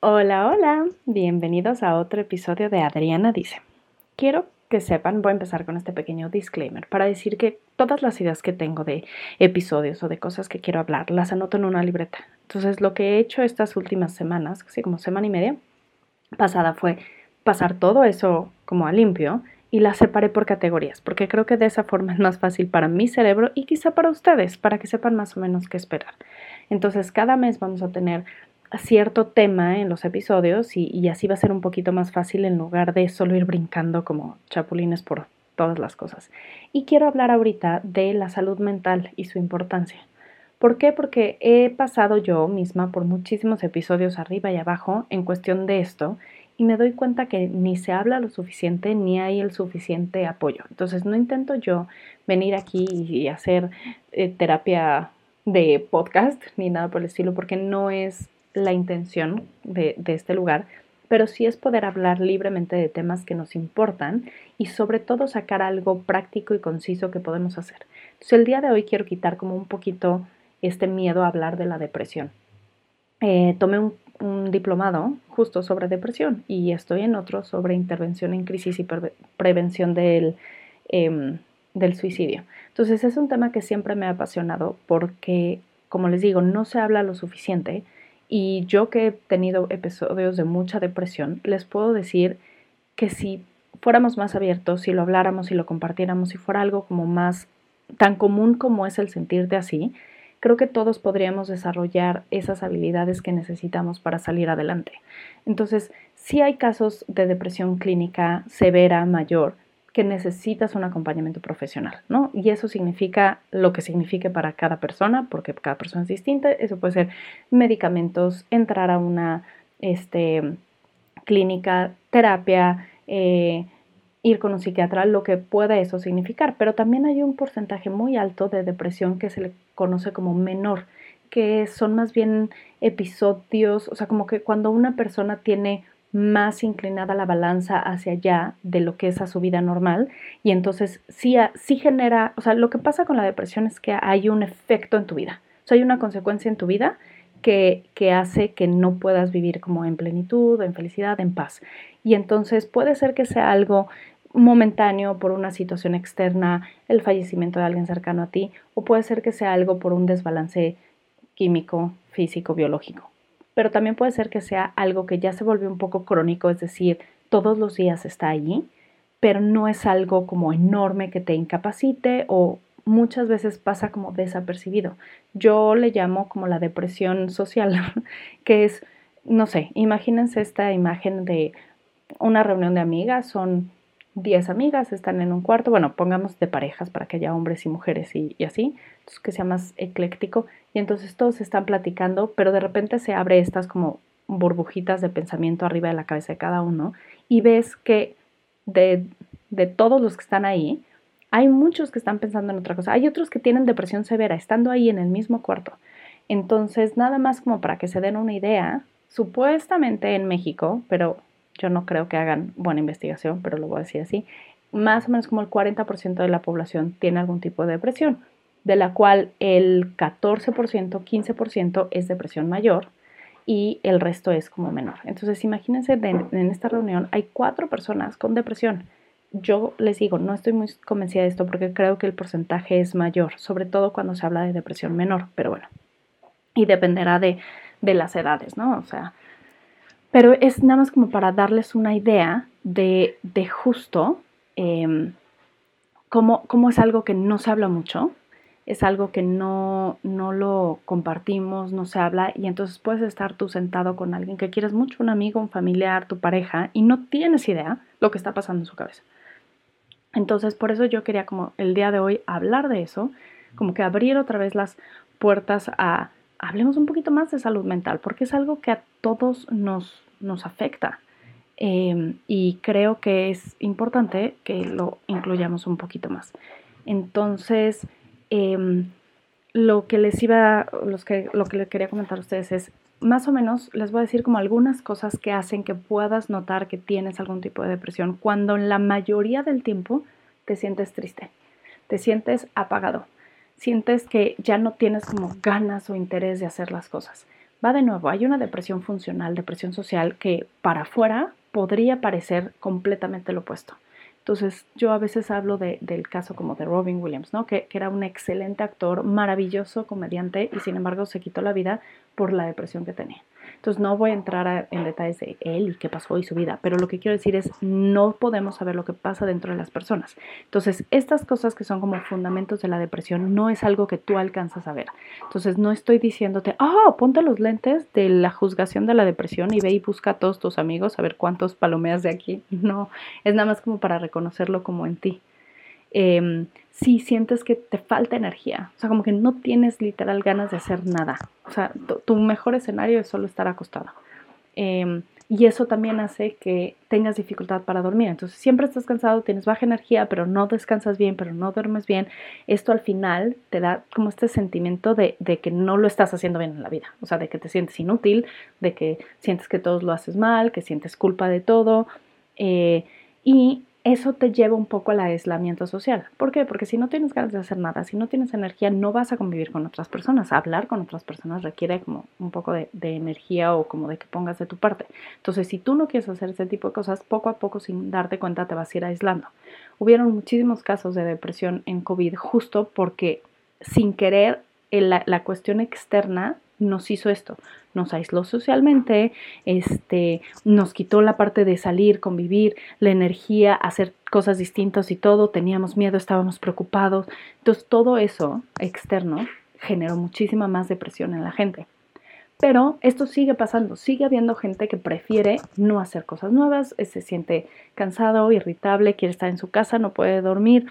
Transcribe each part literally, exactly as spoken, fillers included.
Hola, hola, bienvenidos a otro episodio de Adriana Dice. Quiero que sepan, voy a empezar con este pequeño disclaimer para decir que todas las ideas que tengo de episodios o de cosas que quiero hablar las anoto en una libreta. Entonces lo que he hecho estas últimas semanas, así como semana y media pasada, fue pasar todo eso como a limpio y las separé por categorías, porque creo que de esa forma es más fácil para mi cerebro y quizá para ustedes, para que sepan más o menos qué esperar. Entonces cada mes vamos a tener cierto tema en los episodios y, y así va a ser un poquito más fácil en lugar de solo ir brincando como chapulines por todas las cosas. Y quiero hablar ahorita de la salud mental y su importancia. ¿Por qué? Porque he pasado yo misma por muchísimos episodios arriba y abajo en cuestión de esto y me doy cuenta que ni se habla lo suficiente ni hay el suficiente apoyo. Entonces no intento yo venir aquí y hacer eh, terapia de podcast ni nada por el estilo porque no es la intención de, de este lugar, pero sí es poder hablar libremente de temas que nos importan y sobre todo sacar algo práctico y conciso que podemos hacer. Entonces el día de hoy quiero quitar como un poquito este miedo a hablar de la depresión. Eh, tomé un, un diplomado justo sobre depresión y estoy en otro sobre intervención en crisis y pre prevención del, eh, del suicidio. Entonces es un tema que siempre me ha apasionado porque, como les digo, no se habla lo suficiente y yo que he tenido episodios de mucha depresión, les puedo decir que si fuéramos más abiertos, si lo habláramos, si lo compartiéramos, si fuera algo como más tan común como es el sentirte así, creo que todos podríamos desarrollar esas habilidades que necesitamos para salir adelante. Entonces, sí hay casos de depresión clínica severa, mayor, que necesitas un acompañamiento profesional, ¿no? Y eso significa lo que signifique para cada persona, porque cada persona es distinta. Eso puede ser medicamentos, entrar a una este, clínica, terapia, eh, ir con un psiquiatra, lo que pueda eso significar. Pero también hay un porcentaje muy alto de depresión que se le conoce como menor, que son más bien episodios, o sea, como que cuando una persona tiene más inclinada la balanza hacia allá de lo que es a su vida normal y entonces sí, sí genera, o sea, lo que pasa con la depresión es que hay un efecto en tu vida, o sea, hay una consecuencia en tu vida que, que hace que no puedas vivir como en plenitud, en felicidad, en paz. Y entonces puede ser que sea algo momentáneo por una situación externa, el fallecimiento de alguien cercano a ti, o puede ser que sea algo por un desbalance químico, físico, biológico. Pero también puede ser que sea algo que ya se volvió un poco crónico, es decir, todos los días está allí, pero no es algo como enorme que te incapacite o muchas veces pasa como desapercibido. Yo le llamo como la depresión social, que es, no sé, imagínense esta imagen de una reunión de amigas, son diez amigas, están en un cuarto, bueno, pongamos de parejas para que haya hombres y mujeres y, y así, entonces que sea más ecléctico, y entonces todos están platicando, pero de repente se abre estas como burbujitas de pensamiento arriba de la cabeza de cada uno, y ves que de, de todos los que están ahí, hay muchos que están pensando en otra cosa, hay otros que tienen depresión severa, estando ahí en el mismo cuarto. Entonces, nada más como para que se den una idea, supuestamente en México, pero yo no creo que hagan buena investigación, pero lo voy a decir así, más o menos como el cuarenta por ciento de la población tiene algún tipo de depresión, de la cual el catorce por ciento, quince por ciento es depresión mayor y el resto es como menor. Entonces, imagínense, de, en esta reunión hay cuatro personas con depresión. Yo les digo, no estoy muy convencida de esto porque creo que el porcentaje es mayor, sobre todo cuando se habla de depresión menor, pero bueno, y dependerá de, de las edades, ¿no? O sea, pero es nada más como para darles una idea de, de justo eh, cómo, cómo es algo que no se habla mucho, es algo que no, no lo compartimos, no se habla, y entonces puedes estar tú sentado con alguien que quieres mucho, un amigo, un familiar, tu pareja, y no tienes idea lo que está pasando en su cabeza. Entonces, por eso yo quería como el día de hoy hablar de eso, como que abrir otra vez las puertas a, hablemos un poquito más de salud mental, porque es algo que a todos nos, nos afecta. Eh, y creo que es importante que lo incluyamos un poquito más. Entonces, eh, lo que les iba, los que, lo que les quería comentar a ustedes es, más o menos, les voy a decir como algunas cosas que hacen que puedas notar que tienes algún tipo de depresión, cuando en la mayoría del tiempo te sientes triste, te sientes apagado, sientes que ya no tienes como ganas o interés de hacer las cosas. va de nuevo, hay una depresión funcional, depresión social, que para afuera podría parecer completamente lo opuesto. Entonces, yo a veces hablo de, del caso como de Robin Williams, ¿no? Que, que era un excelente actor, maravilloso comediante, y sin embargo se quitó la vida por la depresión que tenía. Entonces, no voy a entrar a, en detalles de él y qué pasó y su vida, pero lo que quiero decir es, no podemos saber lo que pasa dentro de las personas. Entonces, estas cosas que son como fundamentos de la depresión no es algo que tú alcanzas a ver. Entonces, no estoy diciéndote, oh, ponte los lentes de la juzgación de la depresión y ve y busca a todos tus amigos a ver cuántos palomeas de aquí. No, es nada más como para reconocerlo como en ti. Eh, si sientes que te falta energía, o sea, como que no tienes literal ganas de hacer nada, o sea, tu, tu mejor escenario es solo estar acostado. Eh, y eso también hace que tengas dificultad para dormir. Entonces, siempre estás cansado, tienes baja energía, pero no descansas bien, pero no duermes bien. Esto al final te da como este sentimiento de, de que no lo estás haciendo bien en la vida. O sea, de que te sientes inútil, de que sientes que todo lo haces mal, que sientes culpa de todo. Eh, y eso te lleva un poco al aislamiento social. ¿Por qué? Porque si no tienes ganas de hacer nada, si no tienes energía, no vas a convivir con otras personas. Hablar con otras personas requiere como un poco de, de energía o como de que pongas de tu parte. Entonces, si tú no quieres hacer ese tipo de cosas, poco a poco, sin darte cuenta, te vas a ir aislando. Hubieron muchísimos casos de depresión en COVID justo porque sin querer el, la, la cuestión externa nos hizo esto, nos aisló socialmente, este, nos quitó la parte de salir, convivir, la energía, hacer cosas distintas y todo, teníamos miedo, estábamos preocupados. Entonces todo eso externo generó muchísima más depresión en la gente. Pero esto sigue pasando, sigue habiendo gente que prefiere no hacer cosas nuevas, se siente cansado, irritable, quiere estar en su casa, no puede dormir,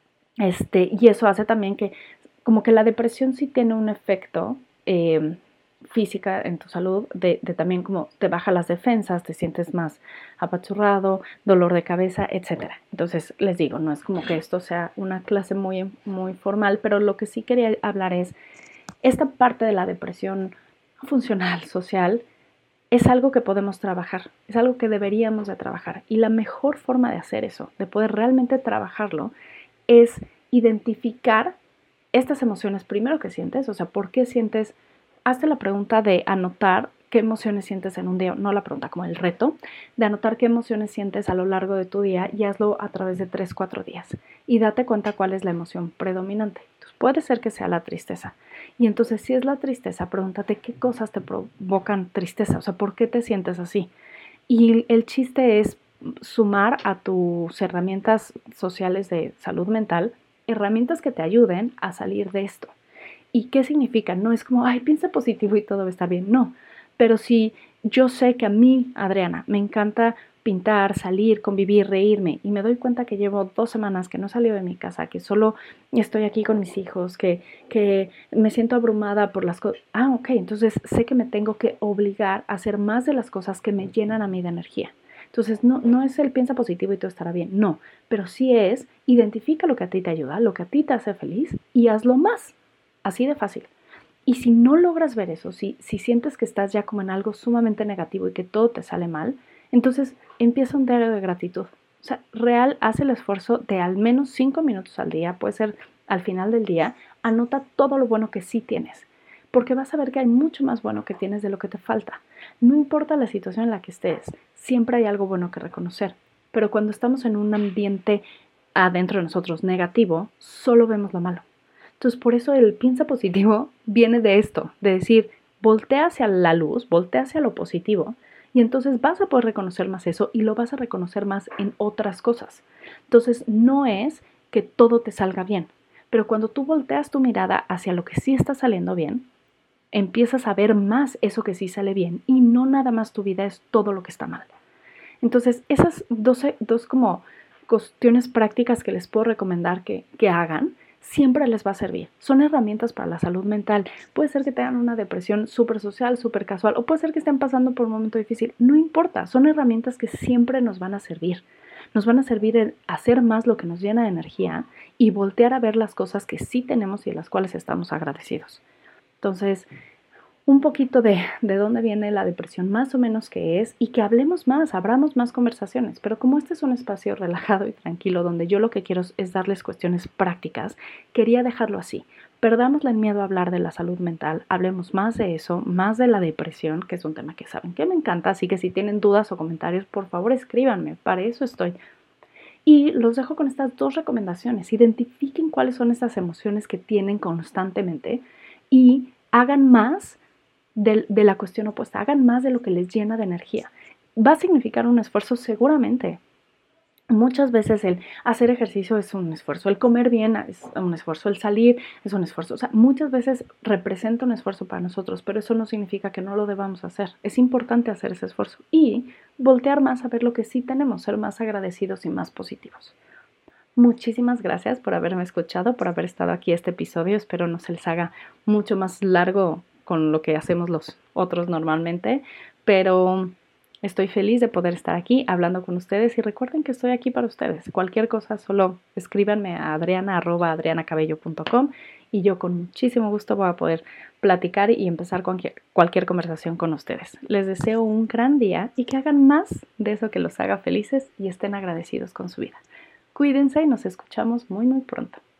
este, y eso hace también que como que la depresión sí tiene un efecto eh, física en tu salud, de, de también como te baja las defensas, te sientes más apachurrado, dolor de cabeza, etcétera. Entonces, les digo, no es como que esto sea una clase muy, muy formal, pero lo que sí quería hablar es esta parte de la depresión funcional, social, es algo que podemos trabajar, es algo que deberíamos de trabajar. Y la mejor forma de hacer eso, de poder realmente trabajarlo, es identificar estas emociones primero que sientes, o sea, ¿por qué sientes? Hazte la pregunta de anotar qué emociones sientes en un día, no la pregunta, como el reto, de anotar qué emociones sientes a lo largo de tu día y hazlo a través de tres, cuatro días. Y date cuenta cuál es la emoción predominante. Entonces, puede ser que sea la tristeza. Y entonces, si es la tristeza, pregúntate qué cosas te provocan tristeza, o sea, ¿por qué te sientes así? Y el chiste es sumar a tus herramientas sociales de salud mental herramientas que te ayuden a salir de esto. ¿Y qué significa? No es como, ay, piensa positivo y todo va a estar bien. No, pero si yo sé que a mí, Adriana, me encanta pintar, salir, convivir, reírme, y me doy cuenta que llevo dos semanas que no salí de mi casa, que solo estoy aquí con mis hijos, que, que me siento abrumada por las cosas. Ah, ok, entonces sé que me tengo que obligar a hacer más de las cosas que me llenan a mí de energía. Entonces, no, no es el piensa positivo y todo estará bien, no, pero sí es identifica lo que a ti te ayuda, lo que a ti te hace feliz y hazlo más, así de fácil. Y si no logras ver eso, si, si sientes que estás ya como en algo sumamente negativo y que todo te sale mal, entonces empieza un diario de gratitud. O sea, real, haz el esfuerzo de al menos cinco minutos al día, puede ser al final del día, anota todo lo bueno que sí tienes, porque vas a ver que hay mucho más bueno que tienes de lo que te falta. No importa la situación en la que estés, siempre hay algo bueno que reconocer, pero cuando estamos en un ambiente adentro de nosotros negativo, solo vemos lo malo. Entonces, por eso el piensa positivo viene de esto, de decir, voltea hacia la luz, voltea hacia lo positivo, y entonces vas a poder reconocer más eso y lo vas a reconocer más en otras cosas. Entonces, no es que todo te salga bien, pero cuando tú volteas tu mirada hacia lo que sí está saliendo bien, empiezas a ver más eso que sí sale bien y no nada más tu vida es todo lo que está mal. Entonces, esas dos, dos como cuestiones prácticas que les puedo recomendar que, que hagan, siempre les va a servir. Son herramientas para la salud mental. Puede ser que tengan una depresión súper social, súper casual, o puede ser que estén pasando por un momento difícil. No importa, son herramientas que siempre nos van a servir. Nos van a servir en hacer más lo que nos llena de energía y voltear a ver las cosas que sí tenemos y de las cuales estamos agradecidos. Entonces, un poquito de, de dónde viene la depresión, más o menos qué es, y que hablemos más, abramos más conversaciones. Pero como este es un espacio relajado y tranquilo, donde yo lo que quiero es darles cuestiones prácticas, quería dejarlo así. Perdámosle el miedo a hablar de la salud mental, hablemos más de eso, más de la depresión, que es un tema que saben que me encanta, así que si tienen dudas o comentarios, por favor escríbanme, para eso estoy. Y los dejo con estas dos recomendaciones. Identifiquen cuáles son esas emociones que tienen constantemente y hagan más de, de la cuestión opuesta, hagan más de lo que les llena de energía. Va a significar un esfuerzo seguramente. Muchas veces el hacer ejercicio es un esfuerzo, el comer bien es un esfuerzo, el salir es un esfuerzo. O sea, muchas veces representa un esfuerzo para nosotros, pero eso no significa que no lo debamos hacer. Es importante hacer ese esfuerzo y voltear más a ver lo que sí tenemos, ser más agradecidos y más positivos. Muchísimas gracias por haberme escuchado, por haber estado aquí este episodio. Espero no se les haga mucho más largo con lo que hacemos los otros normalmente, pero estoy feliz de poder estar aquí hablando con ustedes y recuerden que estoy aquí para ustedes. Cualquier cosa, solo escríbanme a adriana arroba adrianacabello punto com y yo con muchísimo gusto voy a poder platicar y empezar cualquier, cualquier conversación con ustedes. Les deseo un gran día y que hagan más de eso que los haga felices y estén agradecidos con su vida. Cuídense y nos escuchamos muy muy pronto.